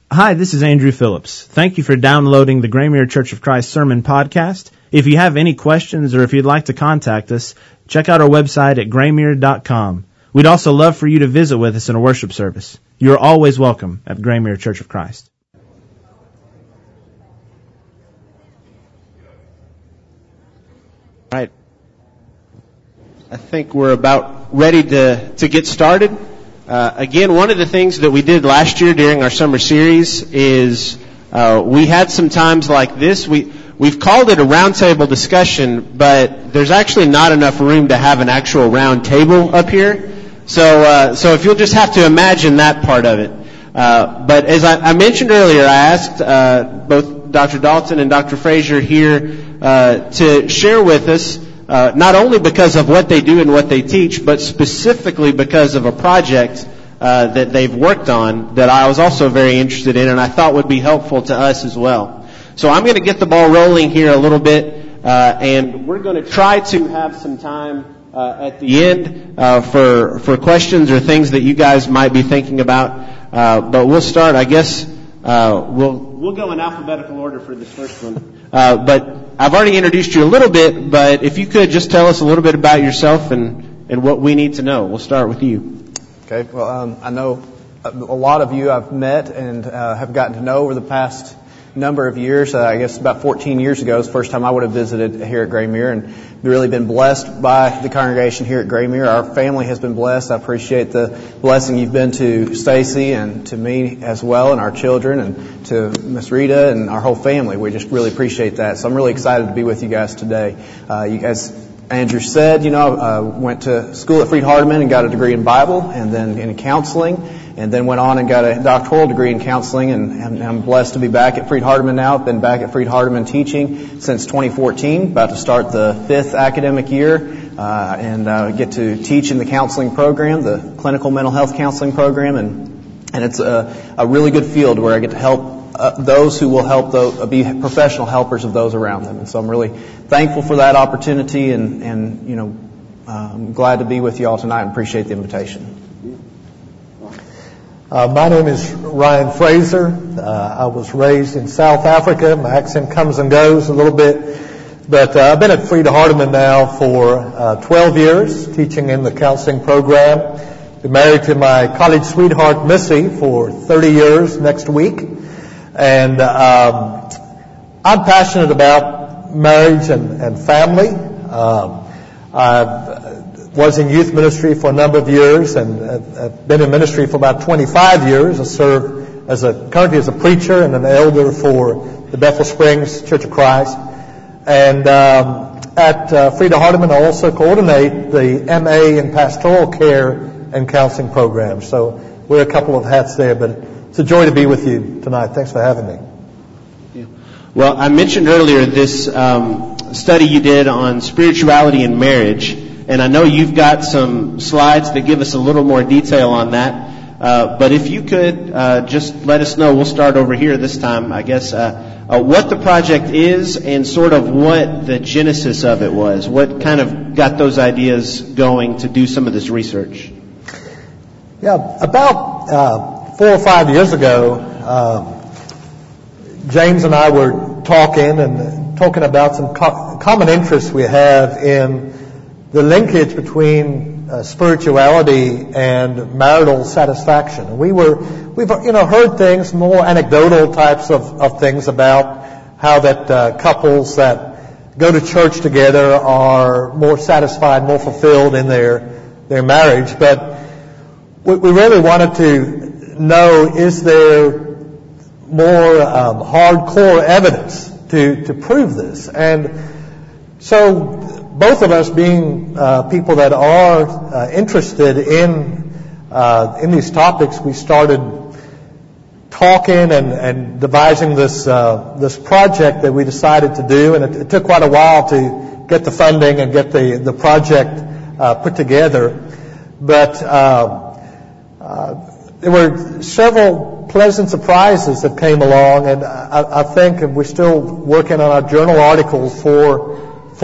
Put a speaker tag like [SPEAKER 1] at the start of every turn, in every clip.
[SPEAKER 1] Hi, this is Andrew Phillips. Thank you for downloading the Graymere Church of Christ Sermon Podcast. If you have any questions or if you'd like to contact us, check out our website at graymere.com. We'd also love for you to visit with us in a worship service. You are always welcome at Graymere Church of Christ.
[SPEAKER 2] All right. I think we're about ready to get started. Again, one of the things that we did last year during our summer series is we had some times like this. We've called it a roundtable discussion, but there's actually not enough room to have an actual round table up here. So if you'll just have to imagine that part of it. But as I mentioned earlier, I asked both Dr. Dalton and Dr. Frazier here to share with us, not only because of what they do and what they teach, but specifically because of a project that they've worked on that I was also very interested in and I thought would be helpful to us as well. So I'm going to get the ball rolling here a little bit, and we're going to try to have some time at the end for questions or things that you guys might be thinking about. But we'll start, I guess, we'll go in alphabetical order for this first one. But I've already introduced you a little bit, but if you could just tell us a little bit about yourself and what we need to know. We'll start with you.
[SPEAKER 3] Okay. Well, I know a lot of you I've met and have gotten to know over the past number of years. I guess about 14 years ago is the first time I would have visited here at Graymere, and really been blessed by the congregation here at Graymere. Our family has been blessed. I appreciate the blessing you've been to Stacy and to me as well, and our children, and to Miss Rita and our whole family. We just really appreciate that. So I'm really excited to be with you guys today. As Andrew said, I went to school at Freed-Hardeman and got a degree in Bible and then in counseling, and then went on and got a doctoral degree in counseling, and I'm blessed to be back at Freed-Hardeman now. I've been back at Freed-Hardeman teaching since 2014, about to start the 5th academic year, and get to teach in the counseling program, the clinical mental health counseling program, and it's a really good field where I get to help those who will help be professional helpers of those around them. And so I'm really thankful for that opportunity, and I'm glad to be with you all tonight and appreciate the invitation.
[SPEAKER 4] My name is Ryan Fraser. I was raised in South Africa. My accent comes and goes a little bit. But I've been at Freed-Hardeman now for 12 years, teaching in the counseling program. Been married to my college sweetheart, Missy, for 30 years next week. And I'm passionate about marriage and family. I was in youth ministry for a number of years, and I've been in ministry for about 25 years. I serve currently as a preacher and an elder for the Bethel Springs Church of Christ. And at Freed-Hardeman, I also coordinate the MA in Pastoral Care and Counseling program. So wear a couple of hats there, but it's a joy to be with you tonight. Thanks for having me.
[SPEAKER 2] Yeah. Well, I mentioned earlier this study you did on spirituality and marriage, and I know you've got some slides that give us a little more detail on that. But if you could just let us know, we'll start over here this time, I guess, what the project is and sort of what the genesis of it was. What kind of got those ideas going to do some of this research?
[SPEAKER 4] Yeah, about 4 or 5 years ago, James and I were talking about some common interests we have in the linkage between spirituality and marital satisfaction. And we've heard things, more anecdotal types of things about how that couples that go to church together are more satisfied, more fulfilled in their marriage. But we really wanted to know, is there more hardcore evidence to prove this? And so both of us being people that are interested in these topics, we started talking and devising this project that we decided to do, and it took quite a while to get the funding and get the project put together. But there were several pleasant surprises that came along, and I think we're still working on our journal articles for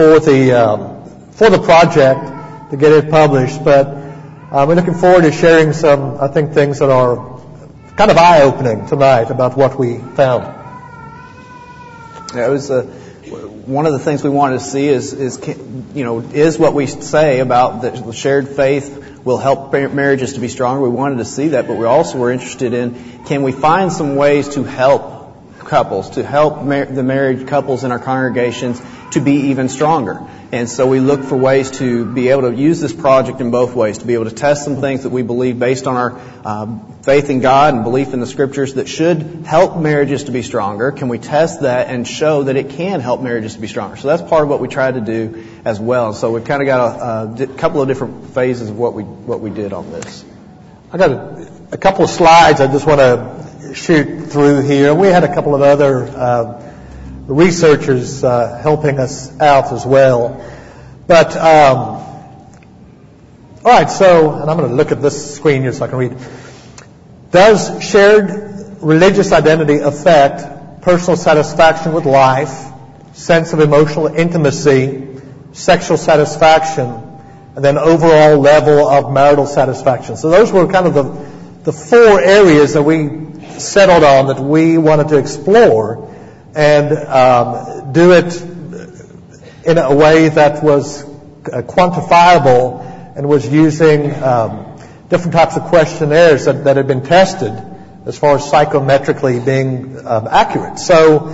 [SPEAKER 4] the project to get it published. But we're looking forward to sharing some, I think, things that are kind of eye-opening tonight about what we found.
[SPEAKER 3] Yeah, it was one of the things we wanted to see is what we say about the shared faith will help marriages to be stronger. We wanted to see that, but we also were interested in, can we find some ways to help couples, to help the married couples in our congregations to be even stronger. And so we look for ways to be able to use this project in both ways, to be able to test some things that we believe based on our faith in God and belief in the Scriptures that should help marriages to be stronger. Can we test that and show that it can help marriages to be stronger? So that's part of what we tried to do as well. So we've kind of got a couple of different phases of what we did on this.
[SPEAKER 4] I got a couple of slides I just want to shoot through here. We had a couple of other researchers helping us out as well. But, all right, so, and I'm going to look at this screen here so I can read. Does shared religious identity affect personal satisfaction with life, sense of emotional intimacy, sexual satisfaction, and then overall level of marital satisfaction? So those were kind of the four areas that we settled on that we wanted to explore and do it in a way that was quantifiable and was using different types of questionnaires that had been tested as far as psychometrically being accurate. So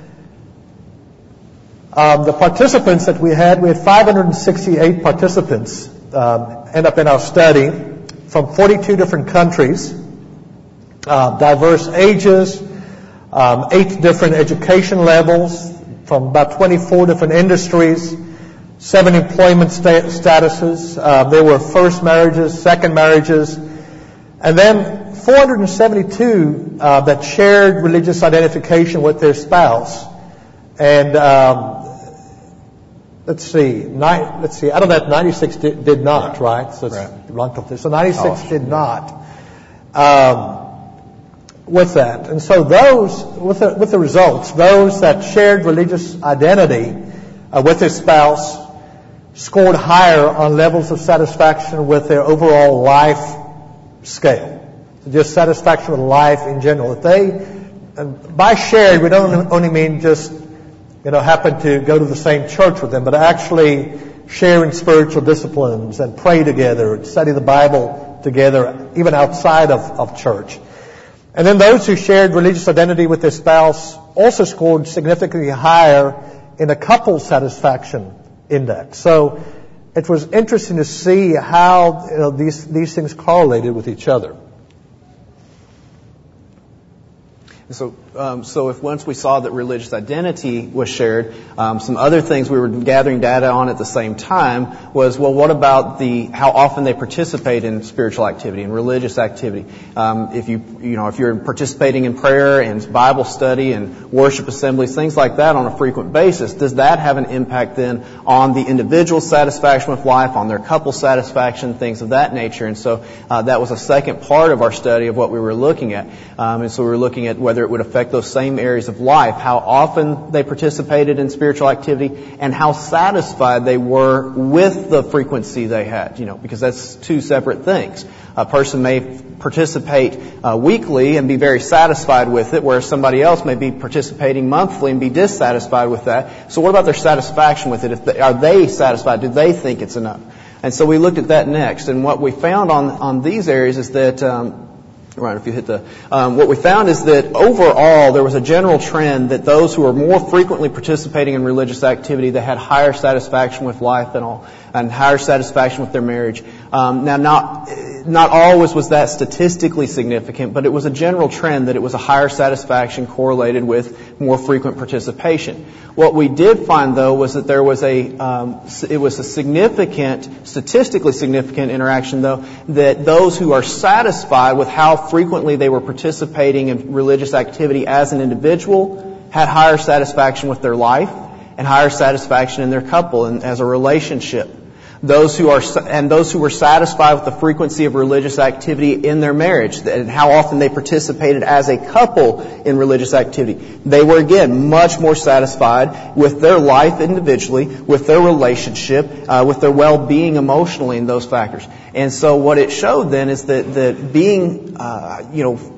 [SPEAKER 4] the participants that we had 568 participants end up in our study from 42 different countries, diverse ages, 8 different education levels from about 24 different industries, 7 employment statuses. There were first marriages, second marriages, and then 472 that shared religious identification with their spouse. And let's see. Out of that, 96 did not, right? So it's ranked up there. So 96 did not. With that. And so those, with the results, those that shared religious identity with their spouse scored higher on levels of satisfaction with their overall life scale. So just satisfaction with life in general. If they, by shared, we don't only mean just, happen to go to the same church with them, but actually sharing spiritual disciplines and pray together and study the Bible together, even outside of church. And then those who shared religious identity with their spouse also scored significantly higher in a couple satisfaction index. So it was interesting to see how these things correlated with each other. So if once we saw that religious identity was shared, some other things we were gathering data on at the same time was, well, what about how often they participate in spiritual activity and religious activity? If you're participating in prayer and Bible study and worship assemblies, things like that on a frequent basis, does that have an impact then on the individual's satisfaction with life, on their couple satisfaction, things of that nature? And so that was a second part of our study of what we were looking at. And so we were looking at whether it would affect those same areas of life, how often they participated in spiritual activity, and how satisfied they were with the frequency they had, because that's two separate things. A person may participate weekly and be very satisfied with it, whereas somebody else may be participating monthly and be dissatisfied with that. So what about their satisfaction with it? Are they satisfied? Do they think it's enough? And so we looked at that next, and what we found on these areas is that what we found is that overall there was a general trend that those who were more frequently participating in religious activity, they had higher satisfaction with life and higher satisfaction with their marriage. Now, not always was that statistically significant, but it was a general trend that it was a higher satisfaction correlated with more frequent participation. What we did find, though, was that there was a statistically significant interaction, though, that those who are satisfied with how frequently they were participating in religious activity as an individual had higher satisfaction with their life and higher satisfaction in their couple and as a relationship. Those who were satisfied with the frequency of religious activity in their marriage and how often they participated as a couple in religious activity, they were again much more satisfied with their life individually, with their relationship, with their well-being emotionally, and those factors. And so what it showed then is that being,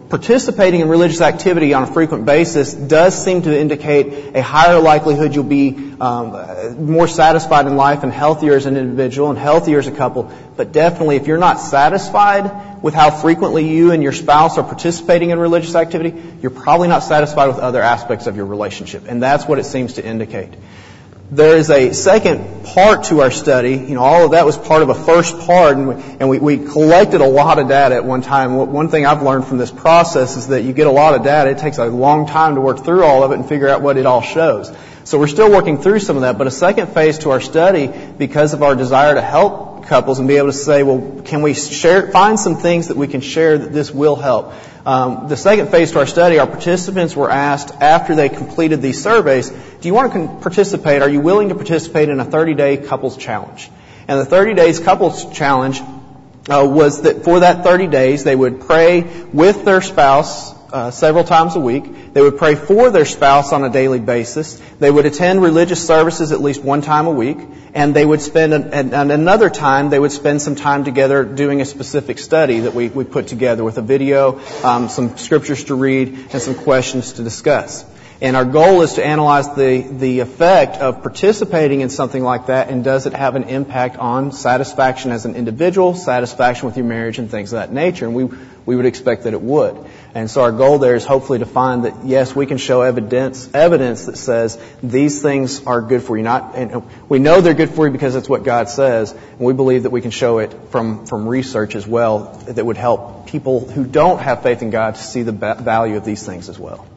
[SPEAKER 3] participating in religious activity on a frequent basis does seem to indicate a higher likelihood you'll be more satisfied in life and healthier as an individual and healthier as a couple. But definitely, if you're not satisfied with how frequently you and your spouse are participating in religious activity, you're probably not satisfied with other aspects of your relationship. And that's what it seems to indicate. There is a second part to our study. All of that was part of a first part, and we collected a lot of data at one time. One thing I've learned from this process is that you get a lot of data. It takes a long time to work through all of it and figure out what it all shows. So we're still working through some of that, but a second phase to our study, because of our desire to help couples and be able to say, well, can we find some things that we can share that this will help? The second phase to our study, our participants were asked after they completed these surveys, do you want to participate? Are you willing to participate in a 30-day couples challenge? And the 30 days couples challenge was that for that 30 days, they would pray with their spouse several times a week. They would pray for their spouse on a daily basis. They would attend religious services at least one time a week. And they would spend another time, they would spend some time together doing a specific study that we put together with a video, some scriptures to read, and some questions to discuss. And our goal is to analyze the effect of participating in something like that, and does it have an impact on satisfaction as an individual, satisfaction with your marriage, and things of that nature. And we would expect that it would. And so our goal there is hopefully to find that, yes, we can show evidence that says these things are good for you. And we know they're good for you because it's what God says, and we believe that we can show it from research as well that would help people who don't have faith in God to see the value of these things as well.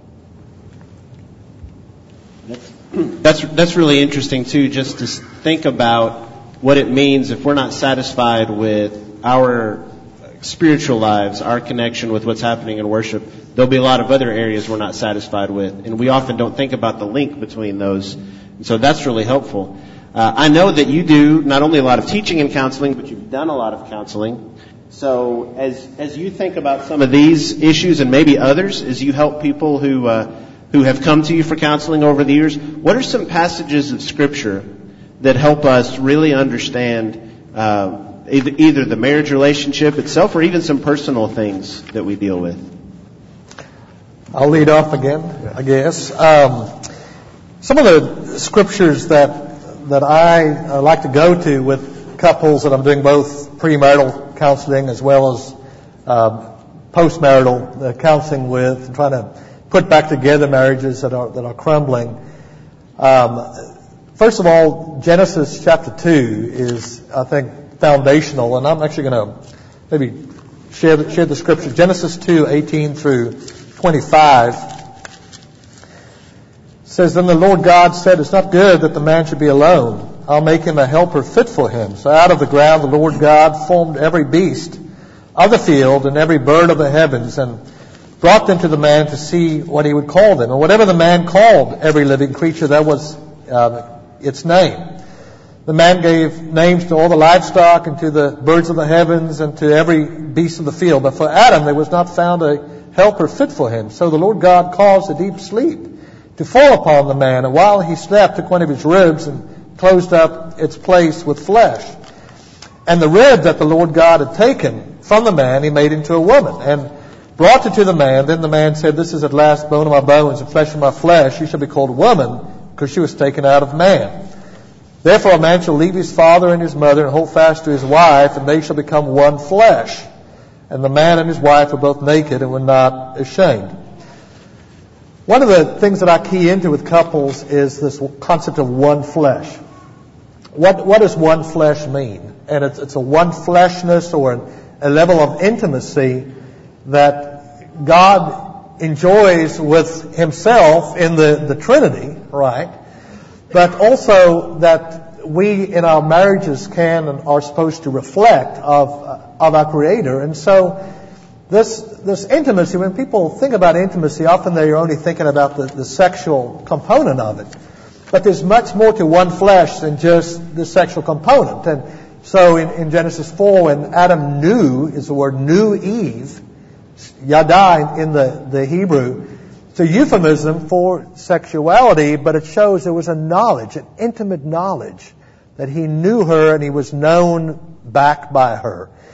[SPEAKER 2] That's really interesting too, just to think about what it means if we're not satisfied with our spiritual lives, our connection with what's happening in worship. There'll be a lot of other areas we're not satisfied with, and we often don't think about the link between those. And so that's really helpful. I know that you do not only a lot of teaching and counseling, but you've done a lot of counseling. So as you think about some of these issues and maybe others, as you help people who have come to you for counseling over the years, what are some passages of Scripture that help us really understand either the marriage relationship itself or even some personal things that we deal with?
[SPEAKER 4] I'll lead off again, I guess. Some of the scriptures that I like to go to with couples that I'm doing both premarital counseling as well as postmarital counseling with, and trying to put back together marriages that are crumbling. First of all, Genesis chapter 2 is, I think, foundational, and I'm actually going to maybe share the scripture. Genesis 2:18 through 25 says, "Then the Lord God said, it's not good that the man should be alone. I'll make him a helper fit for him. So out of the ground the Lord God formed every beast of the field and every bird of the heavens, and brought them to the man to see what he would call them. And whatever the man called every living creature, that was its name. The man gave names to all the livestock and to the birds of the heavens and to every beast of the field. But for Adam there was not found a helper fit for him. So the Lord God caused a deep sleep to fall upon the man. And while he slept, took one of his ribs and closed up its place with flesh. And the rib that the Lord God had taken from the man, he made into a woman, and brought it to the man. Then the man said, this is at last bone of my bones and flesh of my flesh. She shall be called woman, because she was taken out of man. Therefore a man shall leave his father and his mother and hold fast to his wife, and they shall become one flesh. And the man and his wife were both naked and were not ashamed." One of the things that I key into with couples is this concept of one flesh. What does one flesh mean? And it's a one fleshness, or a level of intimacy that God enjoys with himself in the Trinity, right? But also that we in our marriages can and are supposed to reflect of our Creator. And so this intimacy, when people think about intimacy, often they're only thinking about the sexual component of it. But there's much more to one flesh than just the sexual component. And so in Genesis 4, when Adam knew, is the word knew Eve, yada in the Hebrew, it's a euphemism for sexuality, but it shows there was a knowledge, an intimate knowledge, that he knew her and he was known back by her.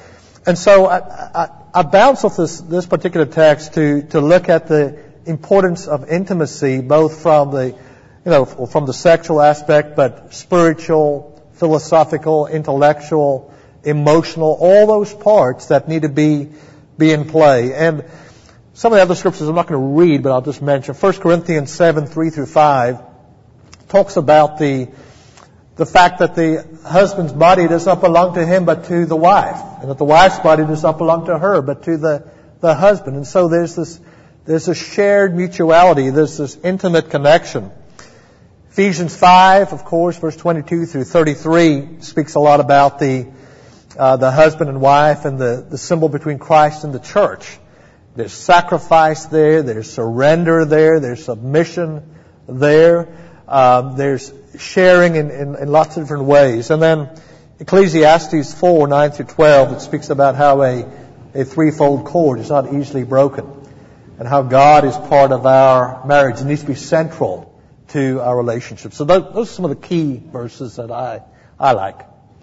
[SPEAKER 4] And so I bounce off this particular text to look at the importance of intimacy, both from the sexual aspect, but spiritual, philosophical, intellectual, emotional, all those parts that need to be in play. And some of the other scriptures I'm not going to read, but I'll just mention. 1 Corinthians 7, 3 through 5 talks about the fact that the husband's body does not belong to him but to the wife, and that the wife's body does not belong to her but to the husband. And so there's a shared mutuality, there's this intimate connection. Ephesians 5, of course, verse 22 through 33 speaks a lot about the husband and wife and the symbol between Christ and the church. There's sacrifice there, there's surrender there, there's submission there, there's sharing in lots of different ways. And then Ecclesiastes 4, 9 through 12, it speaks about how a threefold cord is not easily broken, and how God is part of our marriage. It needs to be central to our relationship. So those are some of the key verses that I like.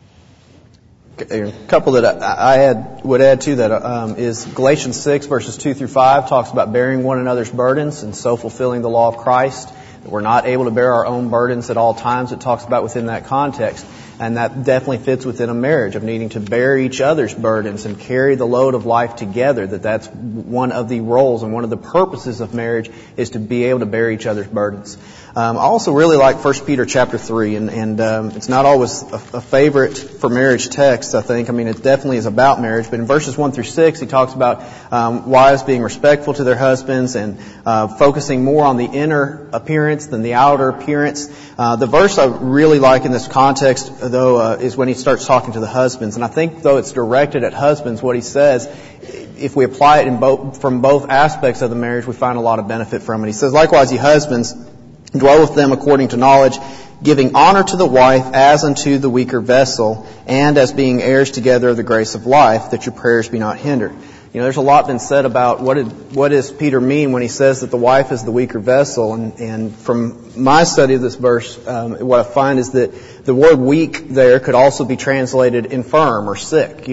[SPEAKER 3] A couple that I would add to that is Galatians 6 verses 2 through 5 talks about bearing one another's burdens and so fulfilling the law of Christ. That we're not able to bear our own burdens at all times. It talks about within that context. And that definitely fits within a marriage of needing to bear each other's burdens and carry the load of life together. That's one of the roles and one of the purposes of marriage is to be able to bear each other's burdens. I also really like 1 Peter chapter 3, and it's not always a favorite for marriage text, I think. I mean, it definitely is about marriage, but in verses 1 through 6, he talks about wives being respectful to their husbands and focusing more on the inner appearance than the outer appearance. The verse I really like in this context, though, is when he starts talking to the husbands. And I think, though it's directed at husbands, what he says, if we apply it from both aspects of the marriage, we find a lot of benefit from it. He says, likewise, ye husbands, dwell with them according to knowledge, giving honor to the wife as unto the weaker vessel, and as being heirs together of the grace of life, that your prayers be not hindered. You know, there's a lot been said about what does Peter mean when he says that the wife is the weaker vessel. And from my study of this verse, what I find is that the word weak there could also be translated infirm or sick,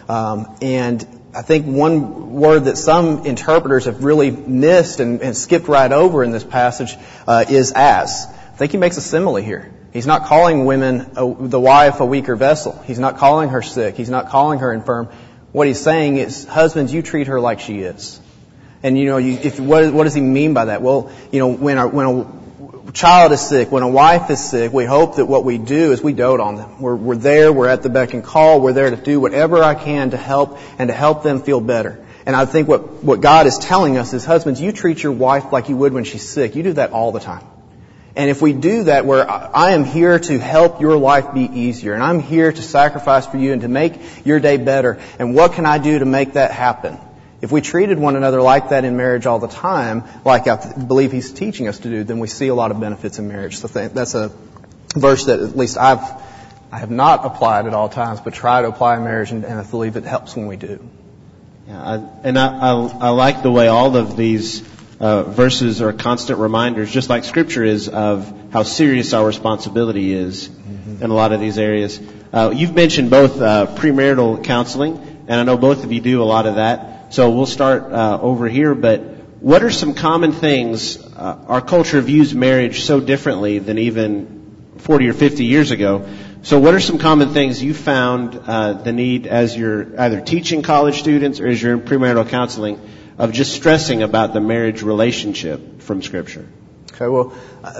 [SPEAKER 3] and I think one word that some interpreters have really missed and skipped right over in this passage is as. I think he makes a simile here. He's not calling the wife a weaker vessel. He's not calling her sick. He's not calling her infirm. What he's saying is, husbands, you treat her like she is. And what does he mean by that? Well, when a child is sick, when a wife is sick, we hope that what we do is we dote on them. We're there, we're at the beck and call, we're there to do whatever I can to help them feel better. And I think what God is telling us is, husbands, you treat your wife like you would when she's sick. You do that all the time. And if we do that, where I am here to help your life be easier, and I'm here to sacrifice for you and to make your day better, and what can I do to make that happen? If we treated one another like that in marriage all the time, like I believe he's teaching us to do, then we see a lot of benefits in marriage. So that's a verse that at least I have not applied at all times, but try to apply in marriage, and I believe it helps when we do.
[SPEAKER 2] Yeah, I like the way all of these verses are constant reminders, just like Scripture is, of how serious our responsibility is in a lot of these areas. You've mentioned both premarital counseling, and I know both of you do a lot of that. So we'll start over here, but what are some common things? Our culture views marriage so differently than even 40 or 50 years ago. So what are some common things you found the need as you're either teaching college students or as you're in premarital counseling of just stressing about the marriage relationship from Scripture?
[SPEAKER 3] Okay, well,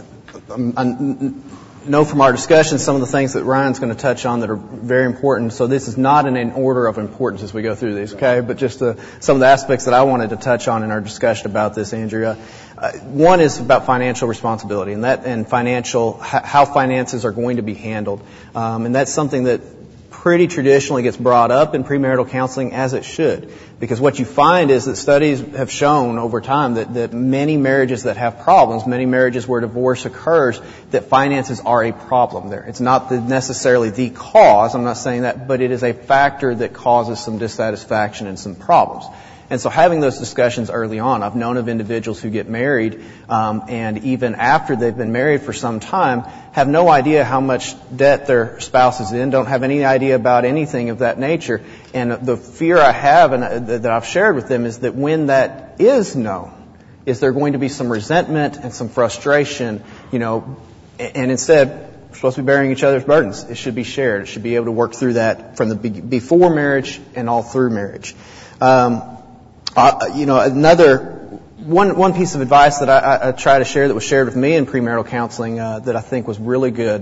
[SPEAKER 3] I know from our discussion some of the things that Ryan's going to touch on that are very important. So this is not in an order of importance as we go through these, okay? But just some of the aspects that I wanted to touch on in our discussion about this, Andrea. One is about financial responsibility and how finances are going to be handled. And that's something that pretty traditionally gets brought up in premarital counseling, as it should. Because what you find is that studies have shown over time that many marriages that have problems, many marriages where divorce occurs, that finances are a problem there. It's not necessarily the cause, I'm not saying that, but it is a factor that causes some dissatisfaction and some problems. And so having those discussions early on, I've known of individuals who get married, and even after they've been married for some time, have no idea how much debt their spouse is in, don't have any idea about anything of that nature. And the fear I have and that I've shared with them is that when that is known, is there going to be some resentment and some frustration, and instead, we're supposed to be bearing each other's burdens. It should be shared. It should be able to work through that from the before marriage and all through marriage. Another one piece of advice that I try to share that was shared with me in premarital counseling that I think was really good.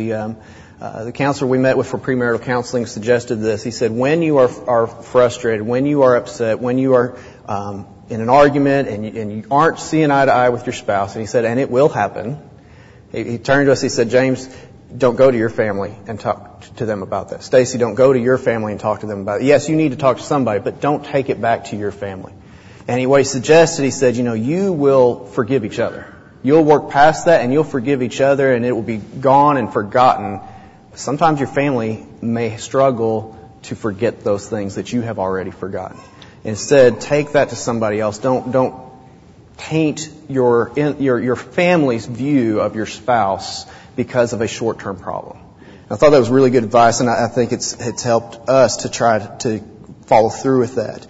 [SPEAKER 3] The counselor we met with for premarital counseling suggested this. He said, when you are frustrated, when you are upset, when you are in an argument and you aren't seeing eye to eye with your spouse, and he said, and it will happen. He turned to us, he said, James, don't go to your family and talk to them about that. Stacy, don't go to your family and talk to them about it. Yes, you need to talk to somebody, but don't take it back to your family. And what he suggested, he said, you will forgive each other. You'll work past that and you'll forgive each other and it will be gone and forgotten. Sometimes your family may struggle to forget those things that you have already forgotten. Instead, take that to somebody else. Don't taint your family's view of your spouse because of a short-term problem. I thought that was really good advice, and I think it's helped us to try to follow through with that.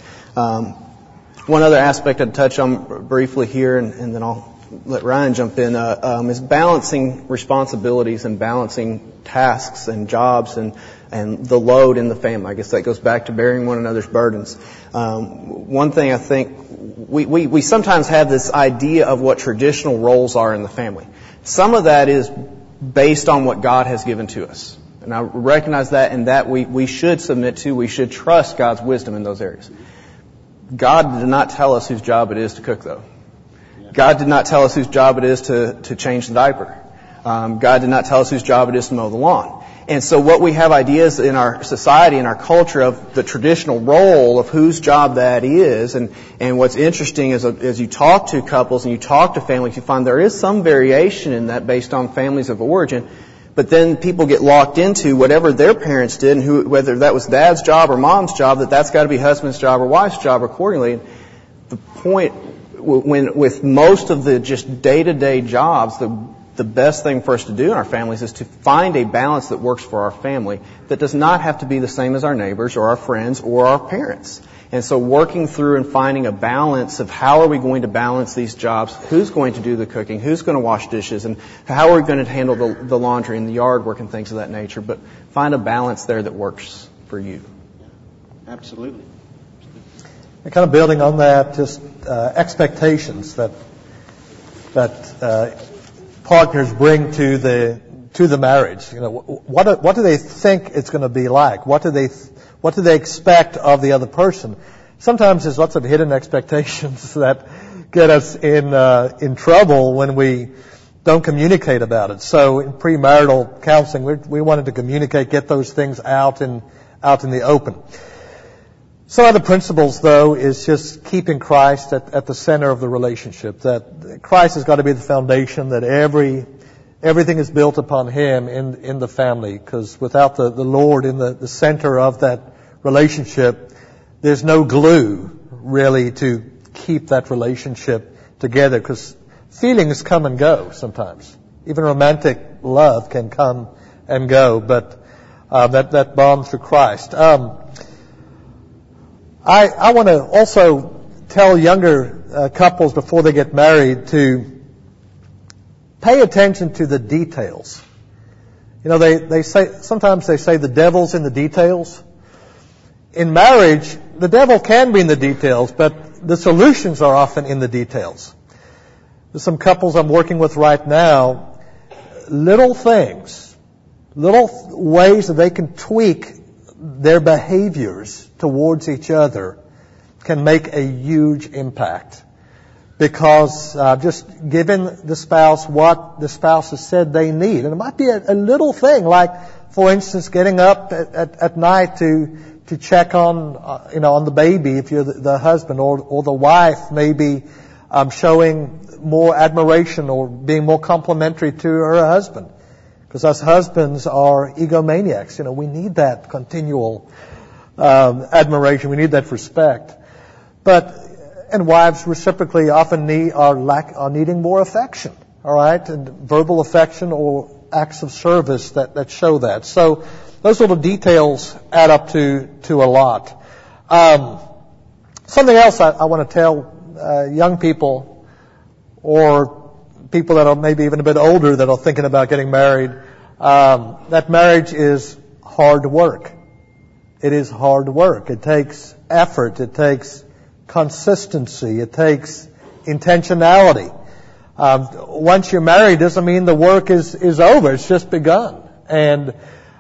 [SPEAKER 3] One other aspect I'd touch on briefly here, and then I'll let Ryan jump in, is balancing responsibilities and balancing tasks and jobs and the load in the family. I guess that goes back to bearing one another's burdens. One thing I think we sometimes have this idea of what traditional roles are in the family. Some of that is based on what God has given to us. And I recognize that, and that we should submit to, we should trust God's wisdom in those areas. God did not tell us whose job it is to cook, though. God did not tell us whose job it is to change the diaper. God did not tell us whose job it is to mow the lawn. And so what we have ideas in our society, in our culture, of the traditional role of whose job that is. And what's interesting is as you talk to couples and you talk to families, you find there is some variation in that based on families of origin. But then people get locked into whatever their parents did, and whether that was dad's job or mom's job, that's got to be husband's job or wife's job accordingly. And the point, with most of the just day-to-day jobs, the best thing for us to do in our families is to find a balance that works for our family that does not have to be the same as our neighbors or our friends or our parents. And so working through and finding a balance of how are we going to balance these jobs, who's going to do the cooking, who's going to wash dishes, and how are we going to handle the laundry and the yard work and things of that nature. But find a balance there that works for you.
[SPEAKER 2] Absolutely.
[SPEAKER 4] And kind of building on that, just expectations that partners bring to the marriage. What do they think it's going to be like? What do they expect of the other person? Sometimes there's lots of hidden expectations that get us in trouble when we don't communicate about it. So in premarital counseling, we wanted to communicate, get those things out in the open. Some of the principles, though, is just keeping Christ at the center of the relationship. That Christ has got to be the foundation. That everything is built upon Him in the family. Because without the Lord in the center of that relationship, there's no glue really to keep that relationship together. Because feelings come and go sometimes. Even romantic love can come and go. But that bond through Christ. I want to also tell younger couples before they get married to pay attention to the details. Sometimes they say the devil's in the details. In marriage, the devil can be in the details, but the solutions are often in the details. There's some couples I'm working with right now, little things, little ways that they can tweak their behaviors towards each other can make a huge impact. Because just giving the spouse what the spouse has said they need. And it might be a little thing, like, for instance, getting up at night to check on the baby if you're the husband, or the wife maybe showing more admiration or being more complimentary to her husband. Because us husbands are egomaniacs. We need that continual admiration. We need that respect. and wives reciprocally often are needing more affection, all right, and verbal affection or acts of service that show that. So those little details add up to a lot. Something else I want to tell young people or people that are maybe even a bit older that are thinking about getting married, that marriage is hard work. It is hard work. It takes effort. It takes consistency. It takes intentionality. Once you're married doesn't mean the work is over. It's just begun. And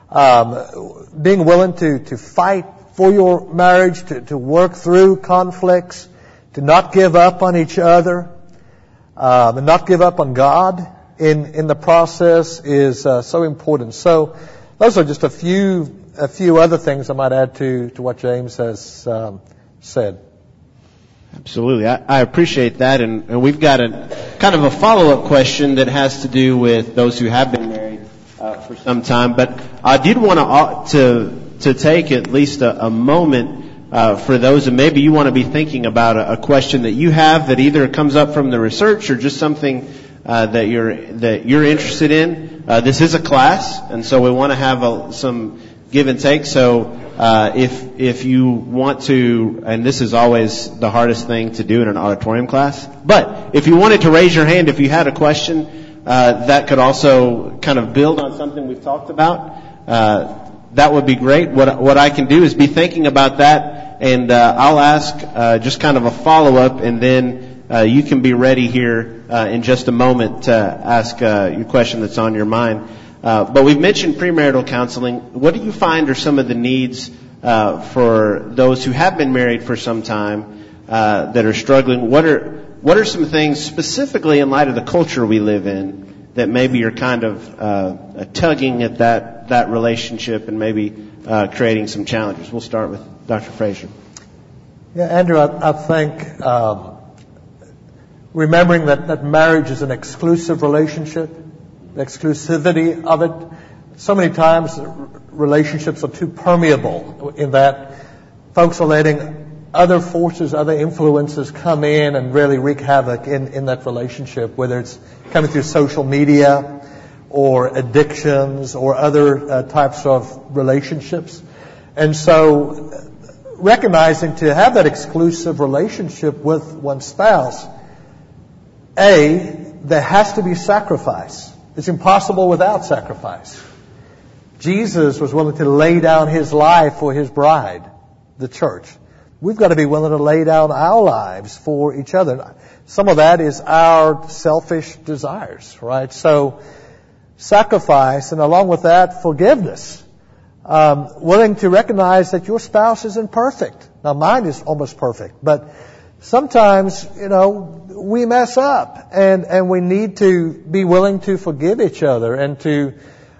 [SPEAKER 4] being willing to fight for your marriage, to work through conflicts, to not give up on each other, and not give up on God in the process is so important. So those are just a few other things I might add to what James has said.
[SPEAKER 2] Absolutely. I appreciate that. And we've got a kind of a follow-up question that has to do with those who have been married for some time. But I did want to take at least a moment for those, and maybe you want to be thinking about a question that you have that either comes up from the research or just something that you're interested in. This is a class, and so we want to have some give and take. So if you want to, and this is always the hardest thing to do in an auditorium class, but if you wanted to raise your hand if you had a question that could also kind of build on something we've talked about, that would be great. What I can do is be thinking about that, and I'll ask just kind of a follow-up, and then you can be ready here in just a moment to ask your question that's on your mind. But we've mentioned premarital counseling. What do you find are some of the needs for those who have been married for some time that are struggling? What are some things specifically in light of the culture we live in that maybe you're kind of tugging at that relationship and maybe creating some challenges? We'll start with Dr. Frazier.
[SPEAKER 4] Yeah, Andrew, I think remembering that marriage is an exclusive relationship, the exclusivity of it. So many times relationships are too permeable in that folks are letting other forces, other influences come in and really wreak havoc in that relationship, whether it's coming through social media or addictions or other types of relationships. And so recognizing to have that exclusive relationship with one spouse, there has to be sacrifice. It's impossible without sacrifice. Jesus was willing to lay down His life for His bride, the church. We've got to be willing to lay down our lives for each other. Some of that is our selfish desires, right? So sacrifice, and along with that, forgiveness. Willing to recognize that your spouse isn't perfect. Now, mine is almost perfect, but sometimes, we mess up, and we need to be willing to forgive each other and to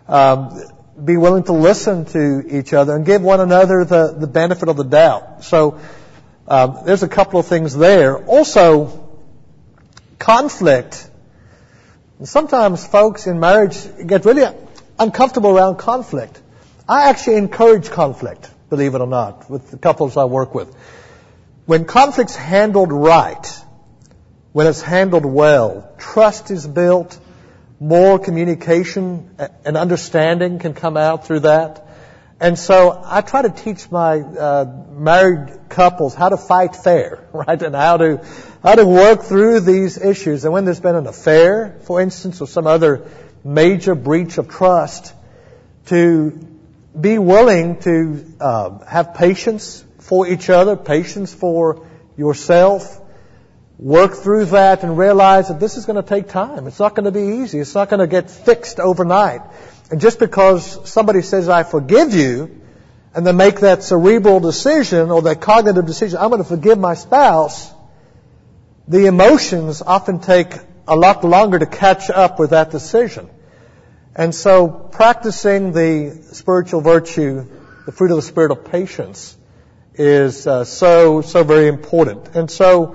[SPEAKER 4] be willing to listen to each other and give one another the benefit of the doubt. So there's a couple of things there. Also, conflict. Sometimes folks in marriage get really uncomfortable around conflict. I actually encourage conflict, believe it or not, with the couples I work with. When conflict's handled right, when it's handled well, trust is built, more communication and understanding can come out through that. And so I try to teach my married couples how to fight fair, right? And how to work through these issues. And when there's been an affair, for instance, or some other major breach of trust, to be willing to have patience for each other, patience for yourself, work through that and realize that this is going to take time. It's not going to be easy. It's not going to get fixed overnight. And just because somebody says, I forgive you, and they make that cerebral decision or that cognitive decision, I'm going to forgive my spouse, the emotions often take a lot longer to catch up with that decision. And so practicing the spiritual virtue, the fruit of the Spirit of patience, is so very important. And so,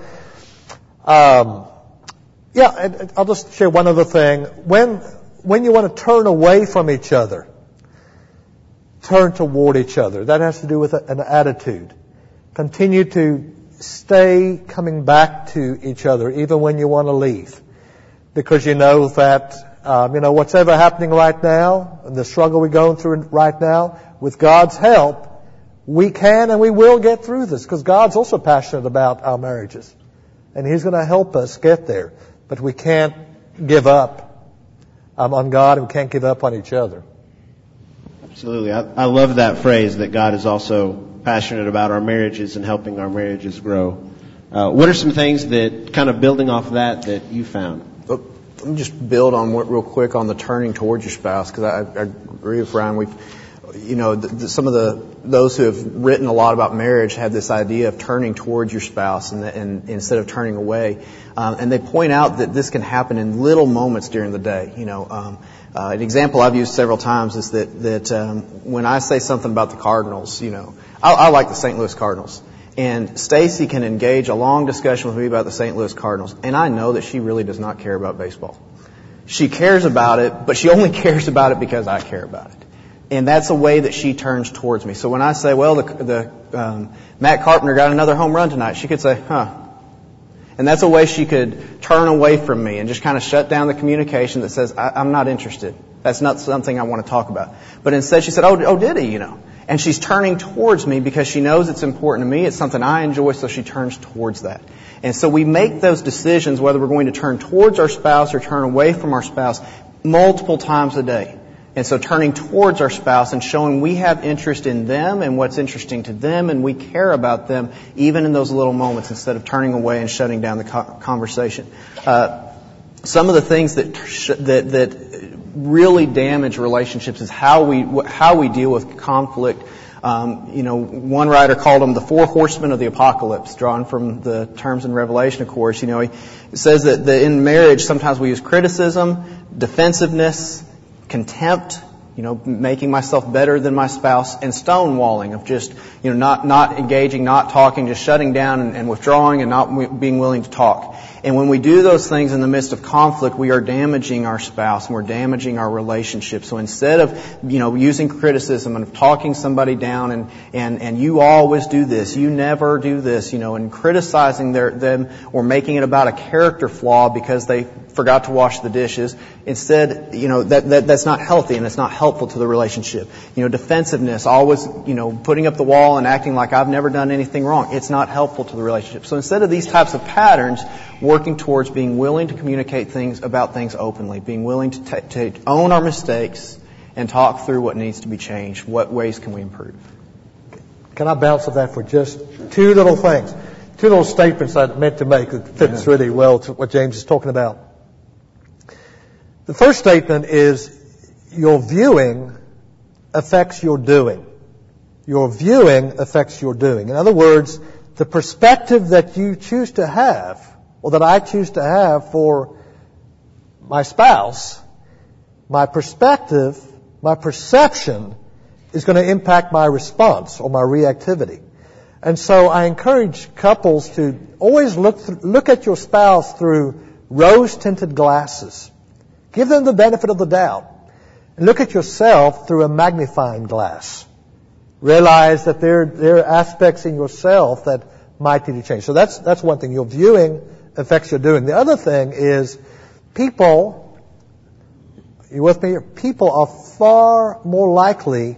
[SPEAKER 4] and I'll just share one other thing. When you want to turn away from each other, turn toward each other. That has to do with an attitude. Continue to stay coming back to each other even when you want to leave. Because you know that, what's ever happening right now, the struggle we're going through right now, with God's help, we can and we will get through this. Because God's also passionate about our marriages. And He's going to help us get there. But we can't give up on God, and we can't give up on each other.
[SPEAKER 2] Absolutely. I love that phrase that God is also passionate about our marriages and helping our marriages grow. What are some things that, kind of building off of that you found?
[SPEAKER 3] Let me just build on real quick on the turning towards your spouse, because I agree with Ryan. Some of those who have written a lot about marriage have this idea of turning towards your spouse and instead of turning away. And they point out that this can happen in little moments during the day. An example I've used several times is that when I say something about the Cardinals, I like the St. Louis Cardinals. And Stacy can engage a long discussion with me about the St. Louis Cardinals, and I know that she really does not care about baseball. She cares about it, but she only cares about it because I care about it. And that's a way that she turns towards me. So when I say, well, Matt Carpenter got another home run tonight, she could say, huh. And that's a way she could turn away from me and just kind of shut down the communication that says, I'm not interested. That's not something I want to talk about. But instead she said, oh, did he, And she's turning towards me because she knows it's important to me. It's something I enjoy, so she turns towards that. And so we make those decisions, whether we're going to turn towards our spouse or turn away from our spouse, multiple times a day. And so turning towards our spouse and showing we have interest in them and what's interesting to them, and we care about them even in those little moments, instead of turning away and shutting down the conversation. Some of the things that really damage relationships is how we deal with conflict. One writer called them the 4 horsemen of the apocalypse, drawn from the terms in Revelation, of course. He says that in marriage sometimes we use criticism, defensiveness, contempt, making myself better than my spouse, and stonewalling, of just, not engaging, not talking, just shutting down and withdrawing and not being willing to talk. And when we do those things in the midst of conflict, we are damaging our spouse and we're damaging our relationship. So instead of, using criticism and talking somebody down and you always do this, you never do this, and criticizing them or making it about a character flaw because they forgot to wash the dishes. Instead, that's not healthy and it's not helpful to the relationship. Defensiveness, always, putting up the wall and acting like I've never done anything wrong. It's not helpful to the relationship. So instead of these types of patterns, working towards being willing to communicate about things openly, being willing to own our mistakes and talk through what needs to be changed. What ways can we improve?
[SPEAKER 4] Can I bounce off that for just 2 little things? 2 little statements I meant to make that fits really well to what James is talking about. The first statement is your viewing affects your doing. Your viewing affects your doing. In other words, the perspective that you choose to have, or that I choose to have for my spouse, my perspective, my perception is going to impact my response or my reactivity. And so I encourage couples to always look at your spouse through rose-tinted glasses. Give them the benefit of the doubt. And look at yourself through a magnifying glass. Realize that there are aspects in yourself that might need to change. So that's one thing. Your viewing affects your doing. The other thing is people, you with me? People are far more likely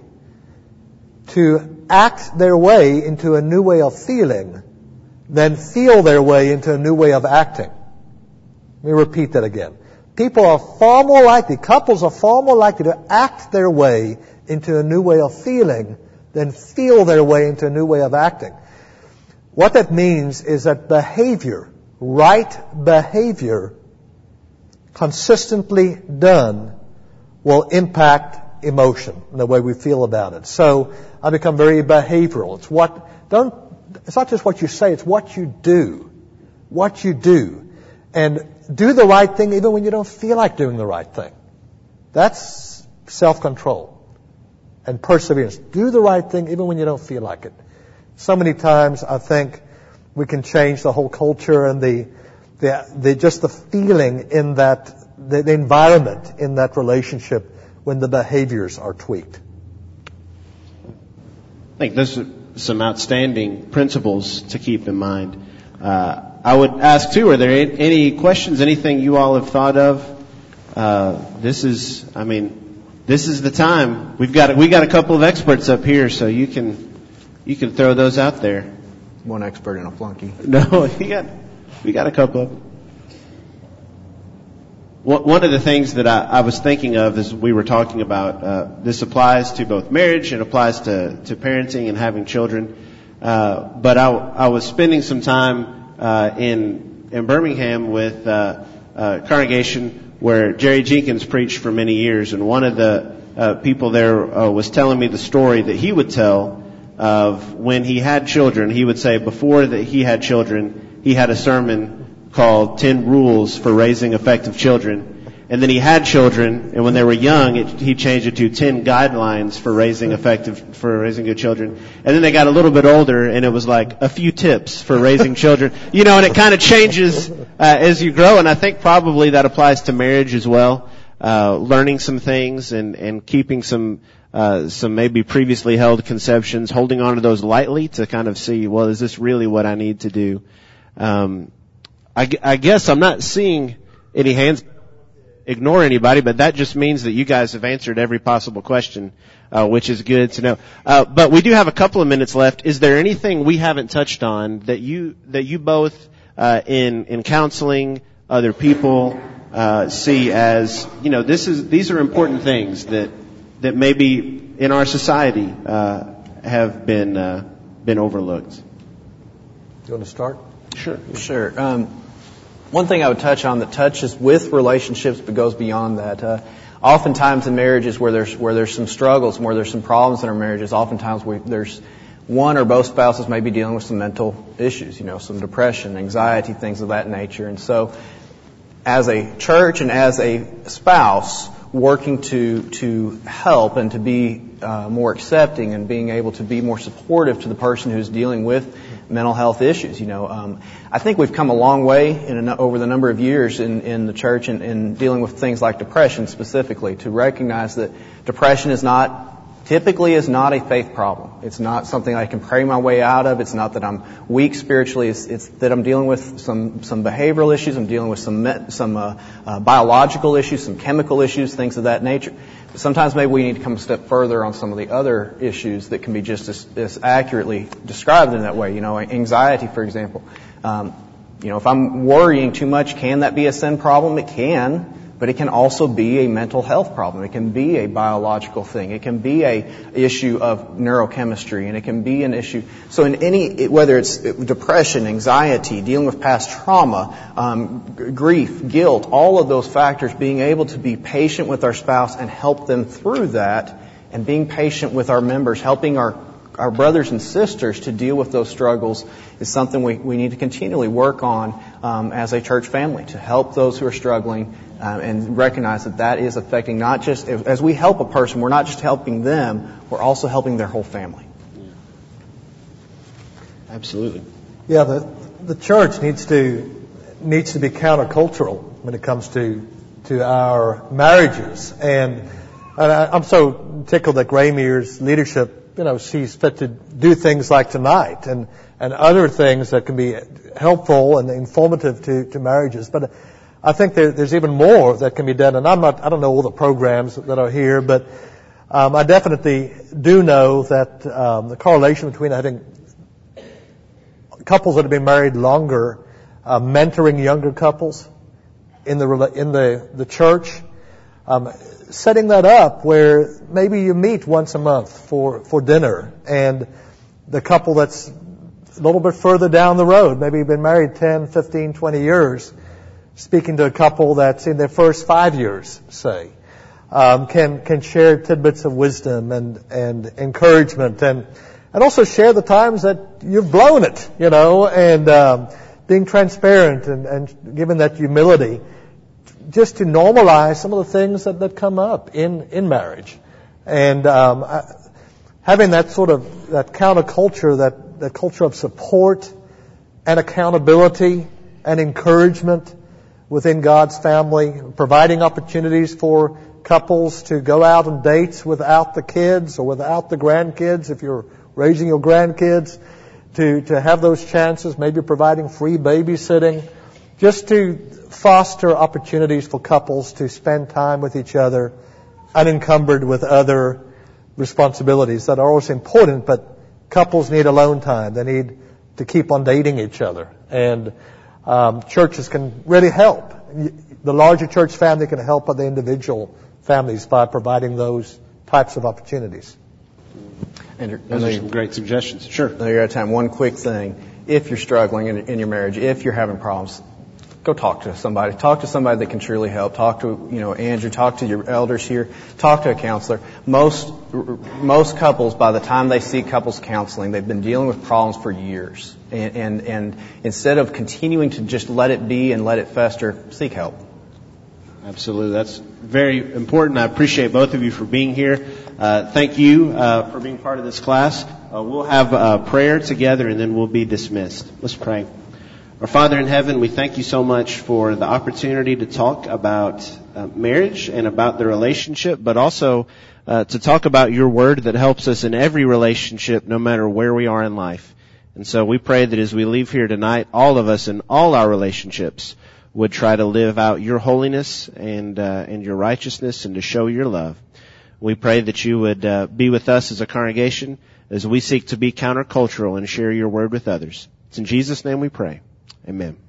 [SPEAKER 4] to act their way into a new way of feeling than feel their way into a new way of acting. Let me repeat that again. Couples are far more likely to act their way into a new way of feeling than feel their way into a new way of acting. What that means is that right behavior, consistently done, will impact emotion and the way we feel about it. So I become very behavioral. It's not just what you say, it's what you do. What you do. And do the right thing even when you don't feel like doing the right thing. That's self-control and perseverance. Do the right thing even when you don't feel like it. So many times I think we can change the whole culture and just the feeling in that, the environment in that relationship when the behaviors are tweaked.
[SPEAKER 2] I think those some outstanding principles to keep in mind. I would ask too, are there any questions, anything you all have thought of? This is the time. We got a couple of experts up here, so you can throw those out there.
[SPEAKER 3] One expert and a flunky.
[SPEAKER 2] No, we got a couple of them. One of the things that I was thinking of as we were talking about, this applies to both marriage and applies to parenting and having children. But I was spending some time in Birmingham with a congregation where Jerry Jenkins preached for many years, and one of the people there was telling me the story that he would tell of when he had children. He would say before that he had children, he had a sermon called 10 Rules for Raising Effective Children. And then he had children, and when they were young, he changed it to 10 Guidelines for raising good children. And then they got a little bit older, and it was like a few tips for raising children. And it kind of changes as you grow, and I think probably that applies to marriage as well. Learning some things and keeping some maybe previously held conceptions, holding on to those lightly to kind of see, well, is this really what I need to do? I guess I'm not seeing any hands ignore anybody, but that just means that you guys have answered every possible question, which is good to know. But we do have a couple of minutes left. Is there anything we haven't touched on that you both in counseling other people see as, these are important things that maybe in our society have been overlooked?
[SPEAKER 4] You want to start?
[SPEAKER 3] Sure. One thing I would touch on that touches with relationships but goes beyond that. Oftentimes in marriages where there's some struggles and where there's some problems in our marriages, oftentimes there's one or both spouses may be dealing with some mental issues, some depression, anxiety, things of that nature. And so as a church and as a spouse, working to help and to be more accepting and being able to be more supportive to the person who's dealing with mental health issues. I think we've come a long way over the number of years in the church in dealing with things like depression specifically, to recognize that depression typically is not a faith problem. It's not something I can pray my way out of. It's not that I'm weak spiritually. It's that I'm dealing with some behavioral issues. I'm dealing with some biological issues, some chemical issues, things of that nature. But sometimes maybe we need to come a step further on some of the other issues that can be just as accurately described in that way. Anxiety, for example. If I'm worrying too much, can that be a sin problem? It can. But it can also be a mental health problem. It can be a biological thing. It can be a issue of neurochemistry, and it can be an issue. So whether it's depression, anxiety, dealing with past trauma, grief, guilt, all of those factors, being able to be patient with our spouse and help them through that, and being patient with our members, helping our brothers and sisters to deal with those struggles is something we need to continually work on as a church family, to help those who are struggling and recognize that is affecting not just, as we help a person, we're not just helping them, we're also helping their whole family.
[SPEAKER 2] Yeah. Absolutely.
[SPEAKER 4] Yeah, the church needs to be countercultural when it comes to our marriages. And I'm so tickled that Graymere's leadership, sees fit to do things like tonight and other things that can be helpful and informative to marriages. But I think there's even more that can be done. And I don't know all the programs that are here, but I definitely do know that the correlation between having couples that have been married longer, mentoring younger couples in the church, setting that up where maybe you meet once a month for dinner, and the couple that's a little bit further down the road, maybe you've been married 10, 15, 20 years, speaking to a couple that's in their first 5 years, say, can share tidbits of wisdom and encouragement, and also share the times that you've blown it, and being transparent and giving that humility, just to normalize some of the things that come up in marriage. And having that sort of that counterculture, that culture of support and accountability and encouragement within God's family, providing opportunities for couples to go out on dates without the kids or without the grandkids if you're raising your grandkids, to have those chances, maybe providing free babysitting, just to foster opportunities for couples to spend time with each other unencumbered with other responsibilities that are also important, but couples need alone time. They need to keep on dating each other. And churches can really help. The larger church family can help other individual families by providing those types of opportunities.
[SPEAKER 3] Andrew,
[SPEAKER 2] Those are some great suggestions. Sure.
[SPEAKER 3] You're out of time. One quick thing. If you're struggling in your marriage, if you're having problems, go talk to somebody. Talk to somebody that can truly help. Talk to, Andrew. Talk to your elders here. Talk to a counselor. Most couples, by the time they seek couples counseling, they've been dealing with problems for years. And instead of continuing to just let it be and let it fester, seek help.
[SPEAKER 2] Absolutely. That's very important. I appreciate both of you for being here. Thank you for being part of this class. We'll have prayer together and then we'll be dismissed. Let's pray. Our Father in heaven, we thank you so much for the opportunity to talk about marriage and about the relationship, but also to talk about your word that helps us in every relationship, no matter where we are in life. And so we pray that as we leave here tonight, all of us in all our relationships would try to live out your holiness and your righteousness and to show your love. We pray that you would be with us as a congregation as we seek to be countercultural and share your word with others. It's in Jesus' name we pray. Amen.